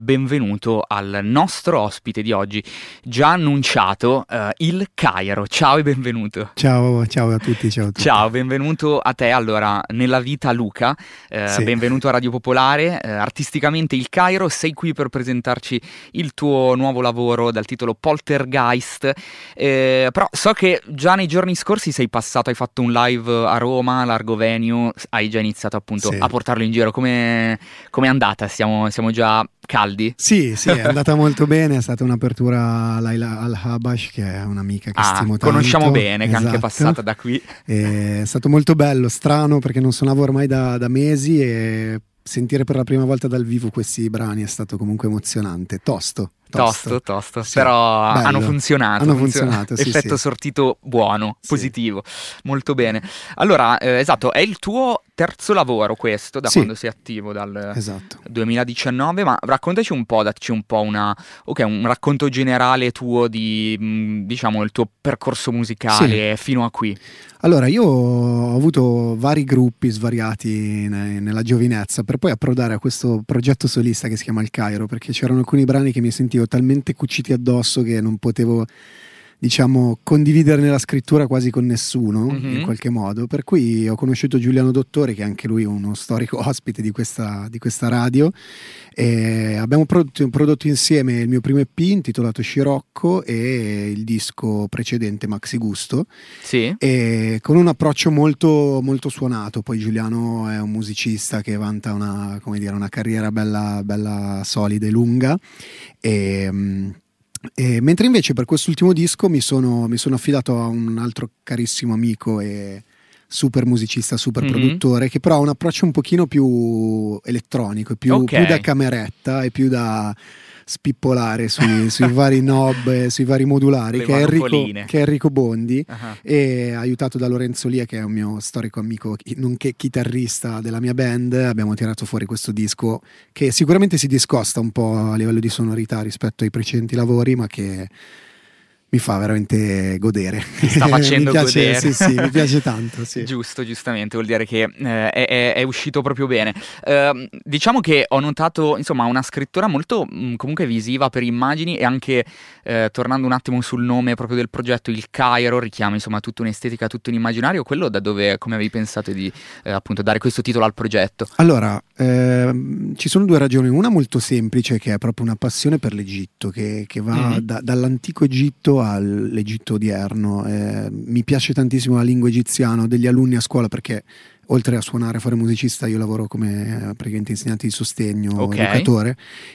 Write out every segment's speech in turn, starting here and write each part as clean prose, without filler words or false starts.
Benvenuto al nostro ospite di oggi, già annunciato, il Cairo. Ciao e benvenuto. Ciao a tutti, ciao a tutti. Ciao, benvenuto a te. Allora, nella vita Luca, Sì. benvenuto a Radio Popolare, artisticamente il Cairo, sei qui per presentarci il tuo nuovo lavoro dal titolo Poltergeist, però so che già nei giorni scorsi sei passato, hai fatto un live a Roma, largo venue, hai già iniziato appunto Sì. a portarlo in giro. Come è andata? Siamo già caldi? Sì, è andata molto bene, è stata un'apertura a Laila Al-Habash, che è un'amica che stimo tanto. Conosciamo bene, che è anche Esatto. passata da qui. È stato molto bello, strano, perché non suonavo ormai da mesi e sentire per la prima volta dal vivo questi brani è stato comunque emozionante, tosto. Sì, però bello. hanno funzionato. Sì, Effetto sì. sortito buono, Sì. positivo, molto bene. Allora, esatto, è il tuo terzo lavoro questo, da Sì. quando sei attivo, dal Esatto. 2019, ma raccontaci un po', dacci un po' un racconto generale tuo di, diciamo, il tuo percorso musicale fino a qui. Allora, io ho avuto vari gruppi svariati nella giovinezza per poi approdare a questo progetto solista che si chiama Il Cairo, perché c'erano alcuni brani che mi sentivo talmente cuciti addosso che non potevo, diciamo, condividerne la scrittura quasi con nessuno, in qualche modo, per cui ho conosciuto Giuliano Dottori, che è anche lui uno storico ospite di questa radio, e abbiamo prodotto insieme il mio primo EP intitolato Scirocco e il disco precedente Maxi Gusto, Sì. e con un approccio molto, molto suonato. Poi Giuliano è un musicista che vanta una carriera bella solida e lunga, e mentre invece per quest'ultimo disco mi sono affidato a un altro carissimo amico e super musicista, super produttore, che però ha un approccio un pochino più elettronico, più da cameretta e più da spippolare sui vari knob, sui vari modulari, che è Enrico Bondi, e aiutato da Lorenzo Lia, che è un mio storico amico, nonché chitarrista della mia band. Abbiamo tirato fuori questo disco che sicuramente si discosta un po' a livello di sonorità rispetto ai precedenti lavori, ma che mi fa veramente godere. Mi sta facendo godere. Sì, mi piace tanto. Sì. Giustamente, vuol dire che è uscito proprio bene. Diciamo che ho notato, insomma, una scrittura molto comunque visiva per immagini, e anche tornando un attimo sul nome proprio del progetto, il Cairo, richiama insomma tutta un'estetica, tutto un immaginario. Quello da dove, come avevi pensato di appunto dare questo titolo al progetto? Allora, ci sono due ragioni. Una molto semplice, che è proprio una passione per l'Egitto, che va dall'antico Egitto all'Egitto odierno. Mi piace tantissimo la lingua egiziana. Ho degli alunni a scuola, perché oltre a suonare, fare musicista, io lavoro come praticamente insegnante di sostegno, educatore,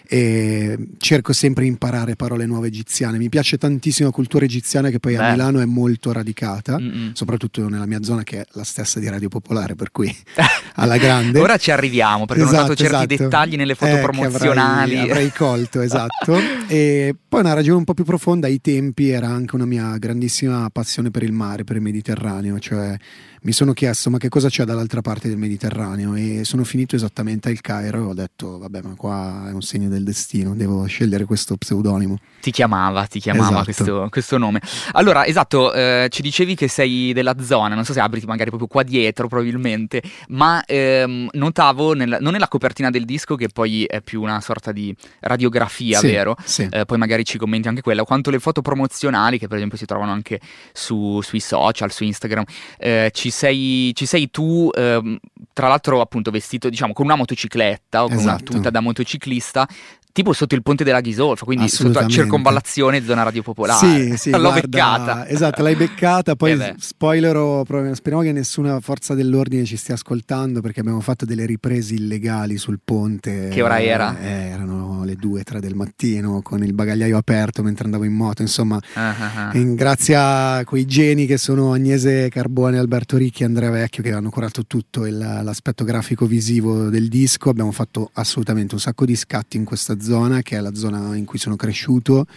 e cerco sempre di imparare parole nuove egiziane. Mi piace tantissimo la cultura egiziana, che poi a Milano è molto radicata, soprattutto nella mia zona, che è la stessa di Radio Popolare, per cui alla grande. Ora ci arriviamo, perché ho notato certi dettagli nelle foto promozionali che avrei colto, esatto. E poi una ragione un po' più profonda: ai tempi era anche una mia grandissima passione per il mare, per il Mediterraneo. Cioè, mi sono chiesto, ma che cosa c'è dall'altra parte del Mediterraneo? E sono finito esattamente al Cairo e ho detto, vabbè, ma qua è un segno del destino, devo scegliere questo pseudonimo. Ti chiamava Esatto. questo nome. Allora, esatto, ci dicevi che sei della zona, non so se abiti magari proprio qua dietro, probabilmente, ma notavo, non nella copertina del disco, che poi è più una sorta di radiografia, vero? Sì. Poi magari ci commenti anche quella, quanto le foto promozionali, che per esempio si trovano anche sui social, su Instagram, ci sei tu, tra l'altro appunto vestito, diciamo, con una motocicletta o con una tuta da motociclista, tipo sotto il ponte della Ghisolfa, quindi sotto la circonvallazione zona Radio Popolare. Sì, l'ho guarda, beccata. Esatto, l'hai beccata. Poi spoilerò, speriamo che nessuna forza dell'ordine ci stia ascoltando, perché abbiamo fatto delle riprese illegali sul ponte. Che ora era? Erano le 2-3 del mattino, con il bagagliaio aperto mentre andavo in moto. Insomma, grazie a quei geni che sono Agnese Carbone, Alberto Ricchi e Andrea Vecchio, che hanno curato tutto l'aspetto grafico visivo del disco, abbiamo fatto assolutamente un sacco di scatti in questa zona, che è la zona in cui sono cresciuto,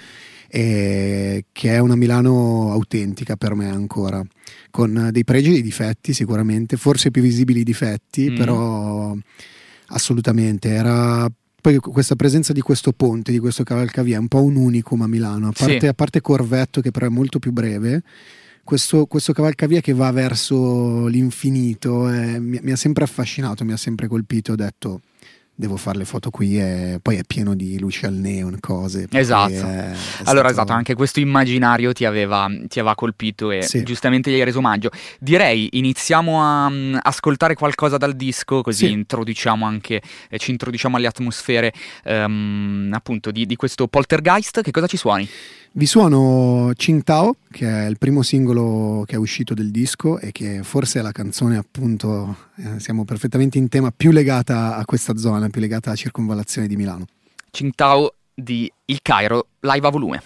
e che è una Milano autentica per me ancora, con dei pregi e dei difetti sicuramente, forse più visibili i difetti, però assolutamente era. Poi questa presenza di questo ponte, di questo cavalcavia, è un po' un unicum a Milano, a parte Corvetto, che però è molto più breve. Questo cavalcavia che va verso l'infinito mi ha sempre affascinato, mi ha sempre colpito. Ho detto, devo fare le foto qui, e poi è pieno di luci al neon, cose. Esatto. Allora, stato... esatto, anche questo immaginario ti aveva colpito e sì, giustamente gli hai reso omaggio. Direi iniziamo a ascoltare qualcosa dal disco, così sì, introduciamo anche, ci introduciamo alle atmosfere appunto di questo Poltergeist. Che cosa ci suoni? Vi suono Qingdao, che è il primo singolo che è uscito del disco e che forse è la canzone, appunto, siamo perfettamente in tema, più legata a questa zona, più legata alla circonvallazione di Milano. Qingdao di Il Cairo, live a volume.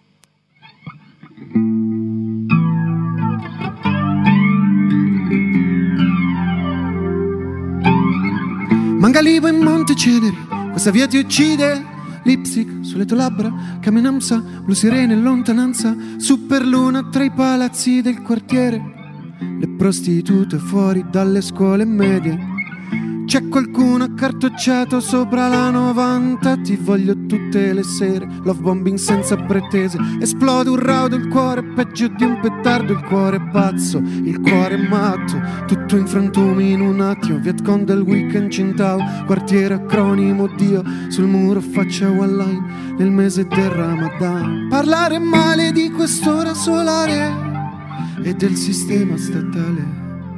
Mangalibo in Monteceneri, questa via ti uccide. Lipstick sulle tue labbra, camminanza, blu sirene in lontananza, superluna tra i palazzi del quartiere, le prostitute fuori dalle scuole medie. C'è qualcuno accartocciato sopra la 90, ti voglio tutte le sere, love bombing senza pretese. Esplode un raudo il cuore, peggio di un petardo, il cuore pazzo, il cuore matto, tutto in frantumi in un attimo. Vietcong del weekend, Qingdao, quartiere acronimo Dio, sul muro faccia one line, nel mese del Ramadan. Parlare male di quest'ora solare e del sistema statale.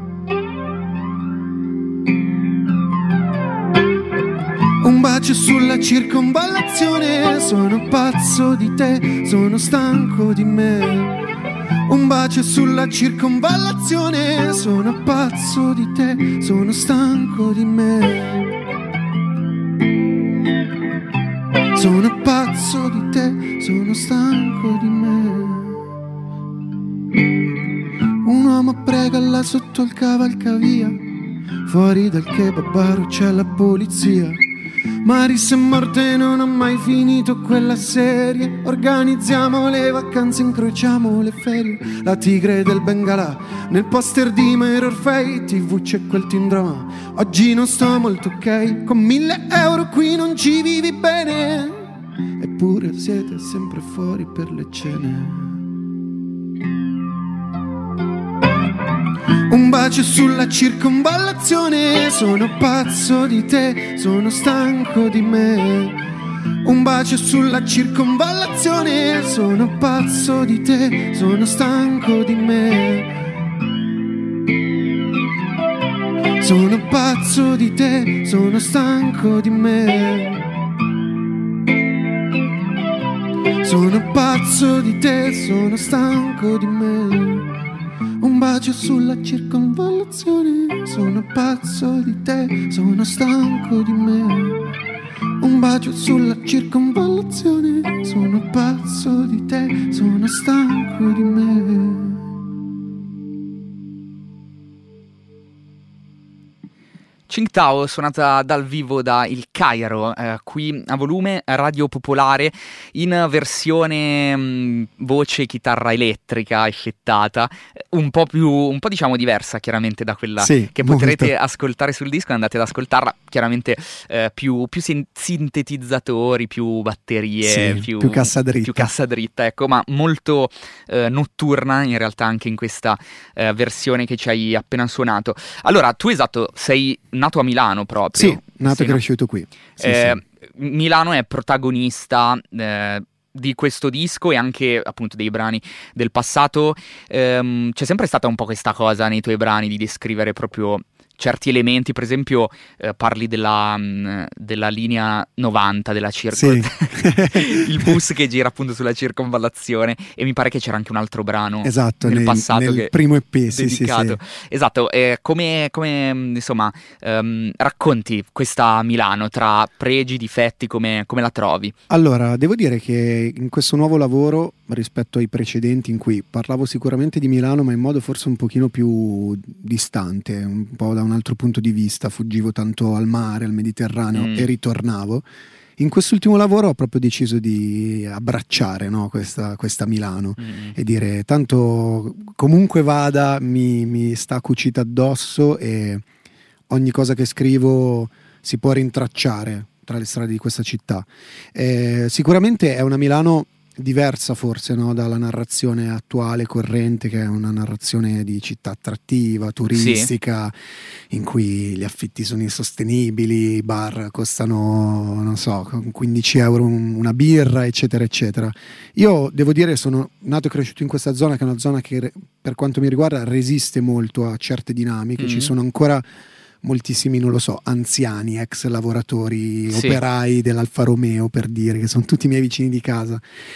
Un bacio sulla circonvallazione, sono pazzo di te, sono stanco di me. Un bacio sulla circonvallazione, sono pazzo di te, sono stanco di me. Sono pazzo di te, sono stanco di me. Un uomo prega là sotto il cavalcavia, fuori dal kebabaro c'è la polizia. Maris è morta e non ho mai finito quella serie. Organizziamo le vacanze, incrociamo le ferie. La tigre del Bengala, nel poster di Mirror Fate TV c'è quel team drama. Oggi non sto molto ok, con 1.000 euro qui non ci vivi bene. Eppure siete sempre fuori per le cene. Un bacio sulla circonvallazione, sono pazzo di te, sono stanco di me. Un bacio sulla circonvallazione, sono pazzo di te, sono stanco di me. Sono pazzo di te, sono stanco di me. Sono pazzo di te, sono stanco di me. Un bacio sulla circonvallazione, sono pazzo di te, sono stanco di me. Un bacio sulla circonvallazione, sono pazzo di te, sono stanco di me. Qingdao, suonata dal vivo da Il Cairo, qui a volume, Radio Popolare, in versione voce chitarra elettrica effettata, un po' diciamo diversa chiaramente da quella che potrete ascoltare sul disco. Andate ad ascoltarla, chiaramente più sintetizzatori, più batterie, più cassa dritta, ecco, ma molto notturna in realtà anche in questa versione che ci hai appena suonato. Allora, tu sei nato a Milano proprio. Sì, nato e cresciuto qui. Sì. Milano è protagonista di questo disco e anche appunto dei brani del passato. C'è sempre stata un po' questa cosa nei tuoi brani di descrivere proprio certi elementi, per esempio parli della linea 90 della il bus che gira appunto sulla circonvallazione, e mi pare che c'era anche un altro brano nel passato nel primo EP dedicato. Sì. Esatto, come insomma racconti questa Milano tra pregi, difetti, come la trovi? Allora, devo dire che in questo nuovo lavoro, rispetto ai precedenti in cui parlavo sicuramente di Milano ma in modo forse un pochino più distante, un po' da un altro punto di vista, fuggivo tanto al mare, al Mediterraneo e ritornavo. In quest'ultimo lavoro ho proprio deciso di abbracciare, no, questa Milano e dire tanto comunque vada mi sta cucita addosso e ogni cosa che scrivo si può rintracciare tra le strade di questa città. Sicuramente è una Milano diversa forse, no, dalla narrazione attuale corrente, che è una narrazione di città attrattiva, turistica, sì, in cui gli affitti sono insostenibili, i bar costano, non so, 15 euro una birra, eccetera eccetera. Io devo dire, sono nato e cresciuto in questa zona, che è una zona che per quanto mi riguarda resiste molto a certe dinamiche. Ci sono ancora moltissimi, non lo so, anziani, ex lavoratori, sì, operai dell'Alfa Romeo, per dire, che sono tutti i miei vicini di casa.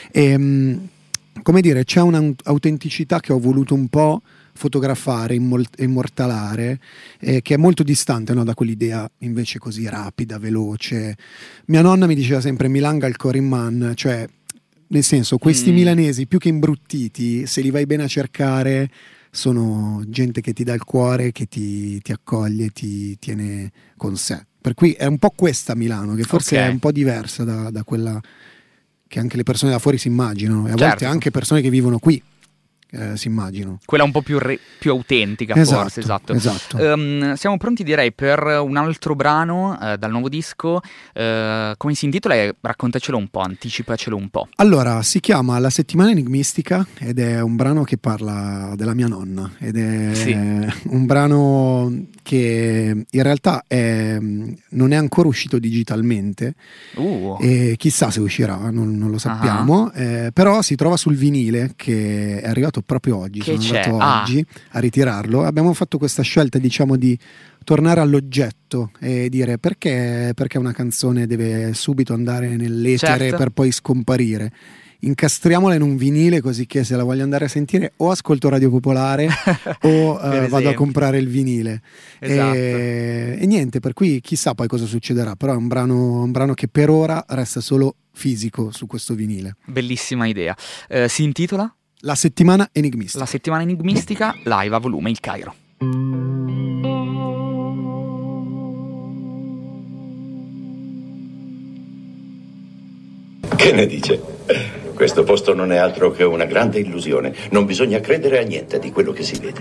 E, come dire, c'è un'autenticità che ho voluto un po' fotografare, immortalare, che è molto distante, no, da quell'idea invece così rapida, veloce. Mia nonna mi diceva sempre Milanga il cuore in man, cioè nel senso, questi milanesi più che imbruttiti, se li vai bene a cercare, sono gente che ti dà il cuore, che ti accoglie, ti tiene con sé. Per cui è un po' questa Milano, che forse è un po' diversa da quella che anche le persone da fuori si immaginano, e a volte anche persone che vivono qui si immaginano. Quella un po' più autentica, esatto, forse, esatto. Siamo pronti, direi, per un altro brano dal nuovo disco. Come si intitola? Raccontacelo un po', anticipacelo un po'. Allora, si chiama La settimana enigmistica ed è un brano che parla della mia nonna, ed è un brano che in realtà non è ancora uscito digitalmente, e chissà se uscirà, non lo sappiamo, però si trova sul vinile, che è arrivato proprio oggi. Sono andato oggi a ritirarlo. Abbiamo fatto questa scelta, diciamo, di tornare all'oggetto e dire perché una canzone deve subito andare nell'etere, certo, per poi scomparire. Incastriamola in un vinile, così che se la voglio andare a sentire o ascolto Radio Popolare o vado a comprare il vinile. Esatto. E niente, per cui chissà poi cosa succederà, però è un brano che per ora resta solo fisico su questo vinile. Bellissima idea. Si intitola? La settimana enigmistica. La settimana enigmistica, live a volume, Il Cairo. Che ne dice? Questo posto non è altro che una grande illusione. Non bisogna credere a niente di quello che si vede.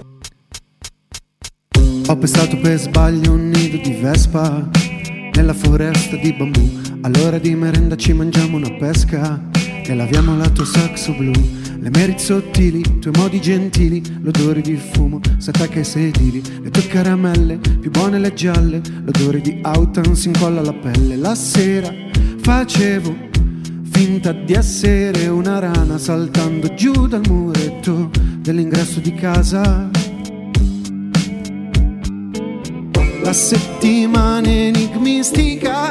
Ho pestato per sbaglio un nido di vespa nella foresta di bambù. All'ora di merenda ci mangiamo una pesca e laviamo la tua saxo blu. Le meri sottili, i tuoi modi gentili, l'odore di fumo, s'attacca ai sedili. Le tue caramelle, più buone le gialle, l'odore di autan si incolla alla pelle. La sera facevo finta di essere una rana saltando giù dal muretto dell'ingresso di casa. La settimana enigmistica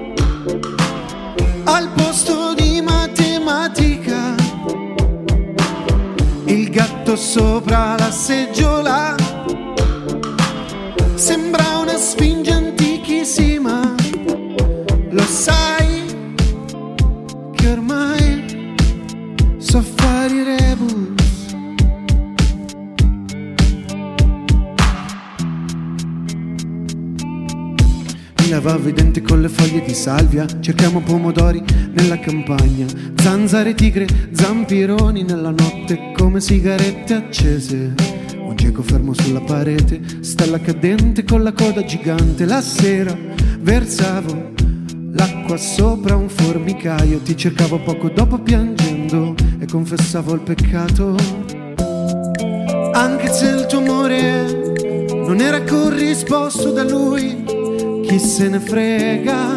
al posto di matematica. Il gatto sopra la seggiola sembra una sfinge antichissima. Lo sai che ormai so fare i rebus. Mi lavavo i denti con le foglie di salvia, cerchiamo pomodori nella campagna, zanzare tigre, zampironi nella notte come sigarette accese. Un cieco fermo sulla parete, stella cadente con la coda gigante. La sera versavo l'acqua sopra un formicaio, ti cercavo poco dopo piangendo e confessavo il peccato. Anche se il tuo amore non era corrisposto da lui, chi se ne frega,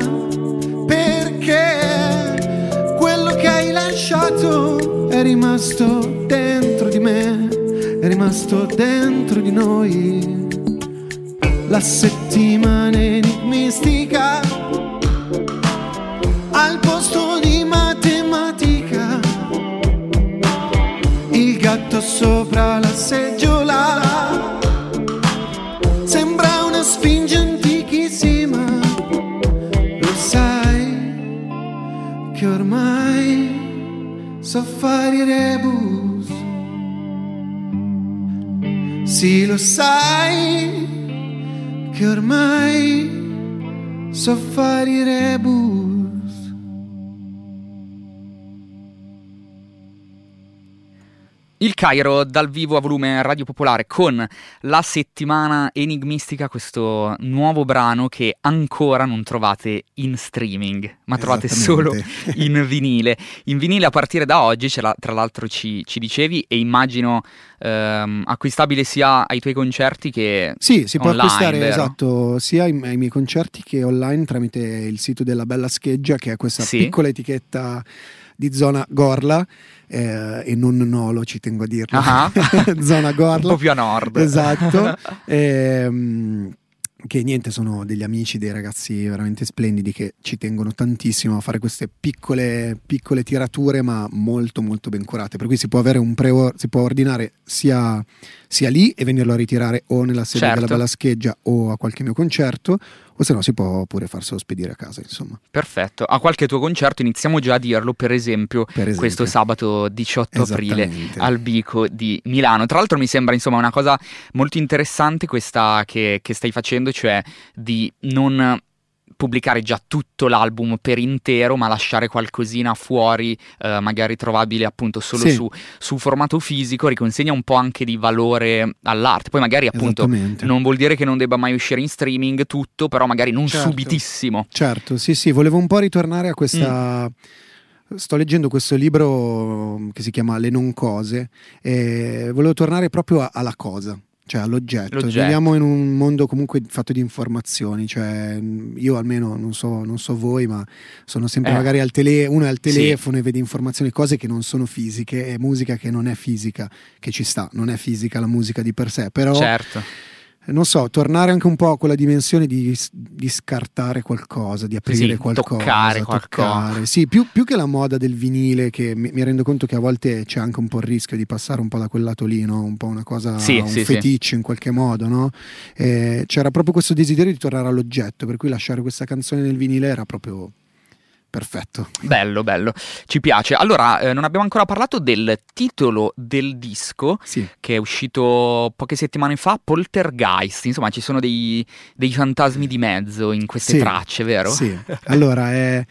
perché quello che hai lasciato è rimasto dentro di me, è rimasto dentro di noi. La settimana enigmistica al posto di matematica. Il gatto sopra la seggiola sembra una sfinge antichissima. Lo sai che ormai so fare i rebus. Sì, lo sai che ormai so fare i rebus. Il Cairo dal vivo a volume Radio Popolare con La Settimana Enigmistica, questo nuovo brano che ancora non trovate in streaming, ma trovate solo in vinile. In vinile a partire da oggi, tra l'altro ci dicevi, e immagino acquistabile sia ai tuoi concerti che sì, si online, può acquistare, vero? esatto, sia ai miei concerti che online tramite il sito della Bella Scheggia, che è questa piccola etichetta di zona Gorla, e non Nolo, ci tengo a dirlo. Zona Gorla, un po' più a nord, esatto. Che niente, sono degli amici, dei ragazzi veramente splendidi che ci tengono tantissimo a fare queste piccole tirature, ma molto molto ben curate, per cui si può avere si può ordinare sia lì e venirlo a ritirare o nella sede della Bella Scheggia o a qualche mio concerto, o se no si può pure farselo spedire a casa, insomma. Perfetto. A qualche tuo concerto, iniziamo già a dirlo, per esempio questo sabato 18 aprile al Bico di Milano. Tra l'altro mi sembra, insomma, una cosa molto interessante questa che stai facendo, cioè di non pubblicare già tutto l'album per intero, ma lasciare qualcosina fuori, magari trovabile appunto solo su formato fisico. Riconsegna un po' anche di valore all'arte. Poi magari appunto non vuol dire che non debba mai uscire in streaming tutto, però magari non subitissimo. Certo, sì, volevo un po' ritornare a questa... Sto leggendo questo libro che si chiama Le non cose e volevo tornare proprio alla cosa, cioè all'oggetto. Viviamo in un mondo comunque fatto di informazioni, cioè io almeno non so voi, ma sono sempre magari uno è al telefono e vede informazioni, cose che non sono fisiche, e musica che non è fisica, che ci sta, non è fisica la musica di per sé, però non so, tornare anche un po' a quella dimensione di scartare qualcosa, di aprire qualcosa, toccare. Sì, più che la moda del vinile, che mi rendo conto che a volte c'è anche un po' il rischio di passare un po' da quel lato lì, no? Un po' una cosa, un feticcio in qualche modo, no? C'era proprio questo desiderio di tornare all'oggetto, per cui lasciare questa canzone nel vinile era proprio... perfetto. Bello, ci piace. Allora, non abbiamo ancora parlato del titolo del disco, che è uscito poche settimane fa, Poltergeist. Insomma, ci sono dei fantasmi di mezzo in queste tracce, vero? Sì, allora è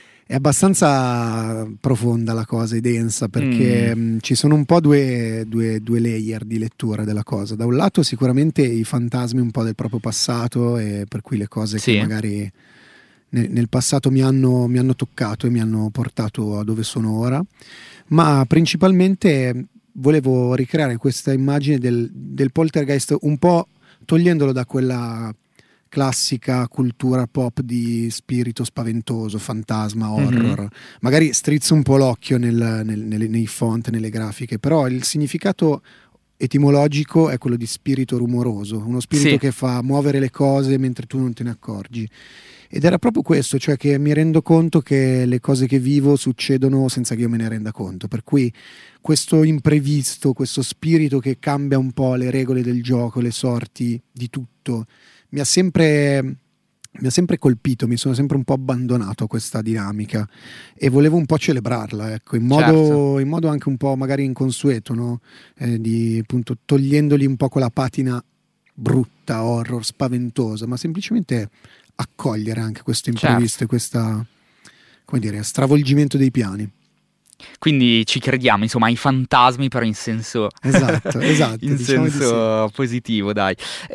abbastanza profonda la cosa e densa, perché ci sono un po' due layer di lettura della cosa. Da un lato sicuramente i fantasmi un po' del proprio passato, e per cui le cose che magari... nel passato mi hanno toccato e mi hanno portato a dove sono ora, ma principalmente volevo ricreare questa immagine del poltergeist, un po' togliendolo da quella classica cultura pop di spirito spaventoso, fantasma, horror. Magari strizzo un po' l'occhio nei font, nelle grafiche, però il significato etimologico è quello di spirito rumoroso, uno spirito che fa muovere le cose mentre tu non te ne accorgi. Ed era proprio questo, cioè che mi rendo conto che le cose che vivo succedono senza che io me ne renda conto, per cui questo imprevisto, questo spirito che cambia un po' le regole del gioco, le sorti di tutto, mi ha sempre colpito, mi sono sempre un po' abbandonato a questa dinamica e volevo un po' celebrarla, ecco, in modo anche un po' magari inconsueto, no? Di appunto togliendogli un po' quella patina brutta, horror, spaventosa, ma semplicemente accogliere anche questo imprevisto e questa, come dire, stravolgimento dei piani. Quindi ci crediamo, insomma, ai fantasmi, però in senso esatto in diciamo senso positivo, dai.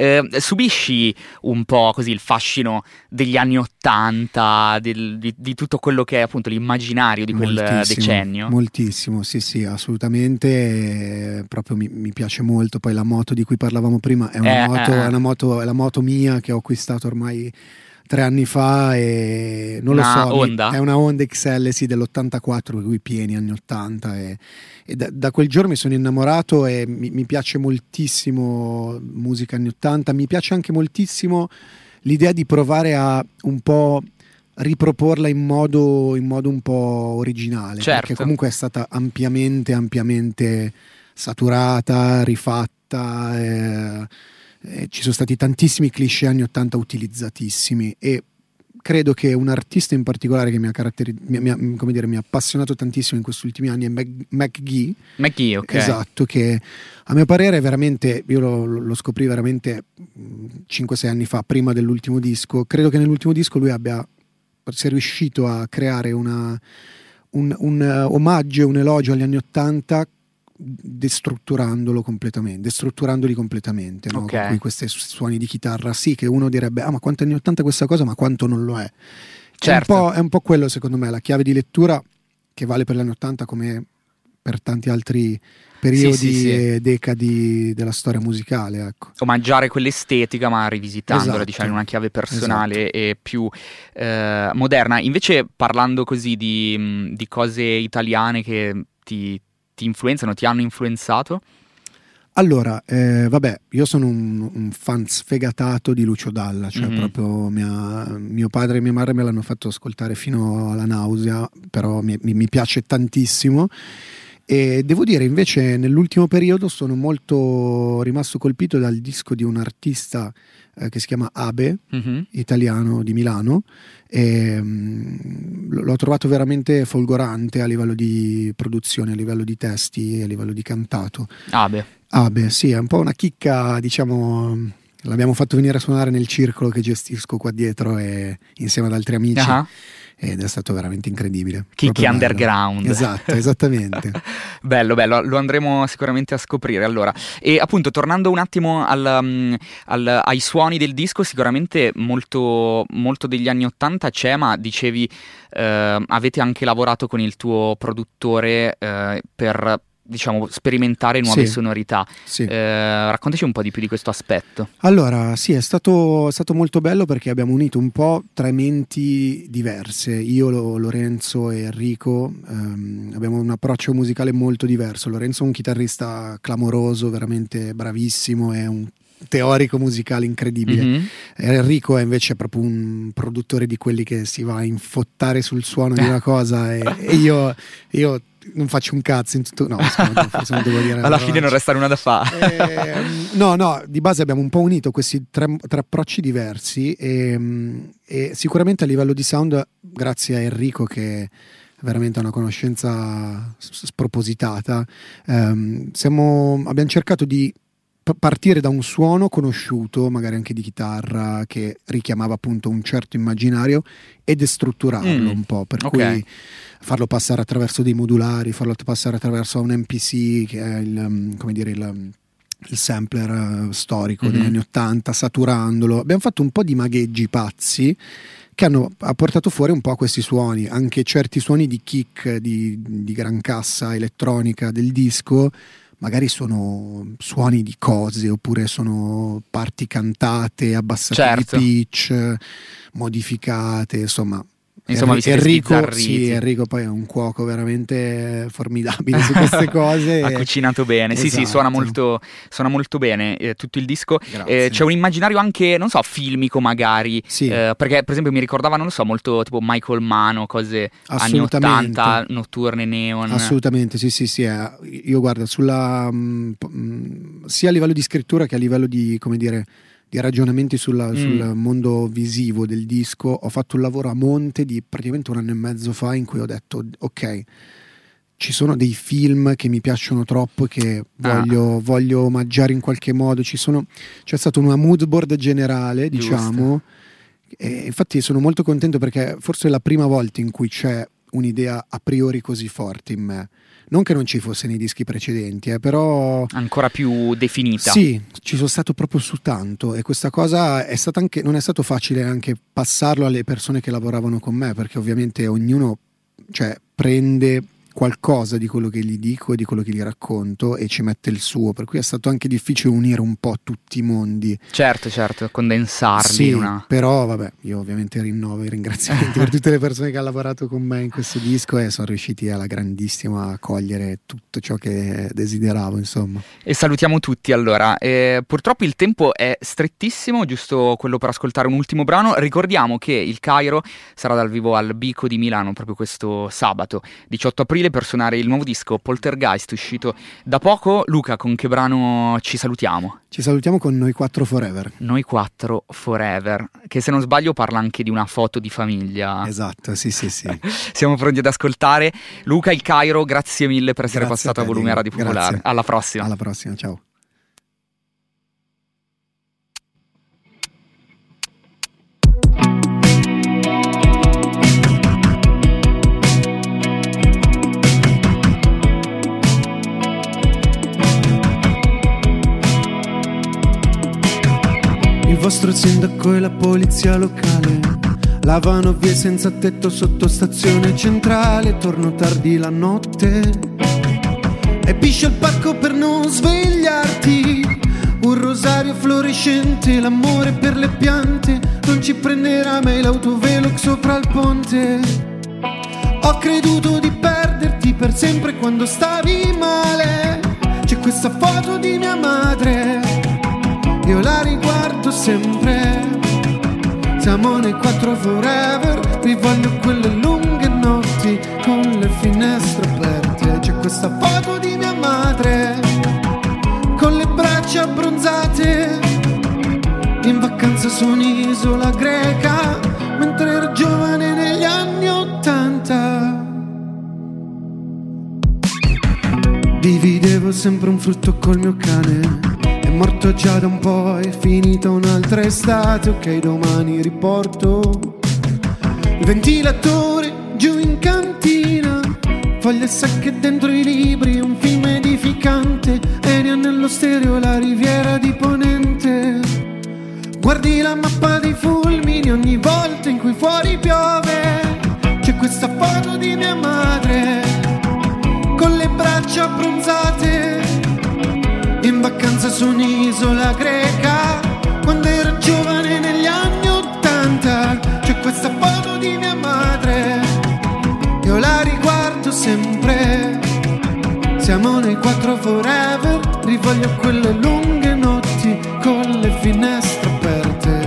Subisci un po' così il fascino degli anni '80, di tutto quello che è appunto l'immaginario di quel decennio? Moltissimo, sì, assolutamente, proprio mi piace molto. Poi la moto di cui parlavamo prima è è la moto mia che ho acquistato ormai 3 anni fa, e non lo so, Honda? È una Honda XL dell'84, per cui pieni anni 80, e da quel giorno mi sono innamorato, e mi piace moltissimo musica anni 80, mi piace anche moltissimo l'idea di provare a un po' riproporla in modo un po' originale, perché comunque è stata ampiamente saturata, rifatta, ci sono stati tantissimi cliché anni 80 utilizzatissimi, e credo che un artista in particolare che mi ha appassionato tantissimo in questi ultimi anni è McGee. McGee, ok. Esatto, che a mio parere è veramente, io lo scoprì veramente 5-6 anni fa, prima dell'ultimo disco. Credo che nell'ultimo disco lui sia riuscito a creare un omaggio, un elogio agli anni 80 destrutturandoli completamente, no? Con questi suoni di chitarra, sì, che uno direbbe ma quanto anni 80 questa cosa, ma quanto non lo è. Certo. È un po' quello, secondo me, la chiave di lettura che vale per gli anni 80 come per tanti altri periodi e decadi della storia musicale, ecco. Omaggiare quell'estetica ma rivisitandola, diciamo, in una chiave personale e più moderna. Invece, parlando così di cose italiane che ti influenzano, ti hanno influenzato? Allora, vabbè, io sono un fan sfegatato di Lucio Dalla, cioè proprio mio padre e mia madre me l'hanno fatto ascoltare fino alla nausea, però mi piace tantissimo. E devo dire invece nell'ultimo periodo sono molto rimasto colpito dal disco di un artista che si chiama Abe, italiano di Milano, e l'ho trovato veramente folgorante a livello di produzione, a livello di testi e a livello di cantato. Abe, sì, è un po' una chicca, diciamo, l'abbiamo fatto venire a suonare nel circolo che gestisco qua dietro e insieme ad altri amici. Ed è stato veramente incredibile. Chicchi underground. Esatto, esattamente. bello, lo andremo sicuramente a scoprire. Allora, e appunto tornando un attimo ai suoni del disco, sicuramente molto, molto degli anni 80 c'è, ma dicevi avete anche lavorato con il tuo produttore per, diciamo, sperimentare nuove sonorità. Raccontaci un po' di più di questo aspetto. Allora, sì, è stato molto bello perché abbiamo unito un po' tre menti diverse. Io, Lorenzo e Enrico abbiamo un approccio musicale molto diverso. Lorenzo è un chitarrista clamoroso, veramente bravissimo, è un teorico musicale incredibile. Enrico è invece proprio un produttore di quelli che si va a infottare sul suono di una cosa e io non faccio un cazzo in tutto, no, forse non devo dire alla fine non resta nulla da fare. No, di base abbiamo un po' unito questi tre approcci diversi e sicuramente a livello di sound, grazie a Enrico che veramente una conoscenza spropositata, abbiamo cercato di partire da un suono conosciuto, magari anche di chitarra, che richiamava appunto un certo immaginario e destrutturarlo un po', per cui farlo passare attraverso dei modulari, farlo passare attraverso un MPC che è il sampler storico degli anni 80, saturandolo. Abbiamo fatto un po' di magheggi pazzi che ha portato fuori un po' questi suoni, anche certi suoni di kick, di gran cassa elettronica del disco magari sono suoni di cose oppure sono parti cantate, abbassate di pitch, modificate, insomma Enrico poi è un cuoco veramente formidabile su queste cose. Ha cucinato bene, esatto. Sì, suona molto bene tutto il disco. C'è un immaginario anche, non so, filmico magari, perché per esempio mi ricordava, non lo so, molto tipo Michael Mann, cose anni 80, notturne, neon. Assolutamente, sì. Io guarda, sia a livello di scrittura che a livello di, come dire, di ragionamenti sul mondo visivo del disco, ho fatto un lavoro a monte di praticamente 1 anno e mezzo fa, in cui ho detto ok, ci sono dei film che mi piacciono troppo, che voglio omaggiare in qualche modo, c'è stato una mood board generale, diciamo, e infatti sono molto contento perché forse è la prima volta in cui c'è un'idea a priori così forte in me. Non che non ci fosse nei dischi precedenti, però ancora più definita. Sì, ci sono stato proprio su tanto, e questa cosa è stata anche, non è stato facile anche passarlo alle persone che lavoravano con me, perché ovviamente ognuno, cioè, prende qualcosa di quello che gli dico e di quello che gli racconto e ci mette il suo, per cui è stato anche difficile unire un po' tutti i mondi. Certo, condensarli. Sì, però vabbè, io ovviamente rinnovo i ringraziamenti per tutte le persone che hanno lavorato con me in questo disco e sono riusciti alla grandissima a cogliere tutto ciò che desideravo, insomma. E salutiamo tutti allora. Purtroppo il tempo è strettissimo, giusto quello per ascoltare un ultimo brano. Ricordiamo che il Cairo sarà dal vivo al Bico di Milano proprio questo sabato 18 aprile per suonare il nuovo disco Poltergeist, uscito da poco. Luca, con che brano ci salutiamo? Ci salutiamo con Noi 4 Forever. Noi 4 Forever, che se non sbaglio parla anche di una foto di famiglia. Esatto, sì. Siamo pronti ad ascoltare. Luca, il Cairo, grazie mille per essere passato a Volume a Radio Popolare. Grazie. Alla prossima. Alla prossima, ciao. nostro sindaco e la polizia locale lavano vie senza tetto sotto stazione centrale. Torno tardi la notte e piscio al parco per non svegliarti. Un rosario fluorescente, l'amore per le piante. Non ci prenderà mai l'autovelox sopra il ponte. Ho creduto di perderti per sempre quando stavi male. C'è questa foto di mia madre, io la riguardo sempre. Siamo nei 4 forever, rivoglio quelle lunghe notti con le finestre aperte. C'è questa foto di mia madre con le braccia abbronzate, in vacanza su un'isola greca, mentre ero giovane negli anni '80. Dividevo sempre un frutto col mio cane, è morto già da un po', è finita un'altra estate. Ok, domani riporto il ventilatore giù in cantina, foglie secche dentro i libri, un film edificante, Enya nello stereo, la riviera di Ponente. Guardi la mappa dei fulmini ogni volta in cui fuori piove. C'è questa foto di mia madre con le braccia abbronzate, in vacanza su un'isola greca, quando ero giovane negli anni '80. C'è questa foto di mia madre, io la riguardo sempre. Siamo nei 4 forever, rivoglio quelle lunghe notti con le finestre aperte.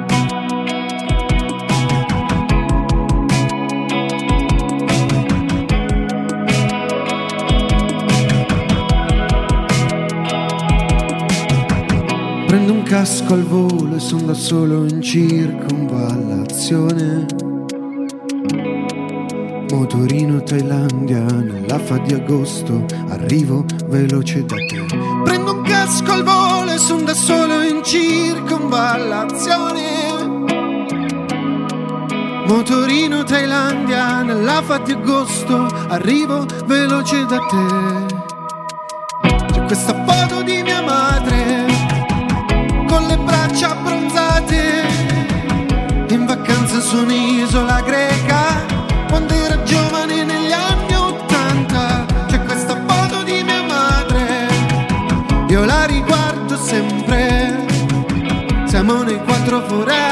Prendo un casco al volo e son da solo in circonvallazione. Motorino Thailandia, nell'afa di agosto, arrivo veloce da te. Prendo un casco al volo e son da solo in circonvallazione. Motorino Thailandia, nell'afa di agosto, arrivo veloce da te. C'è questa foto di mia madre con le braccia abbronzate, in vacanza su un'isola greca, quando era giovane negli anni '80. C'è questa foto di mia madre, io la riguardo sempre. Siamo nei 4 forever,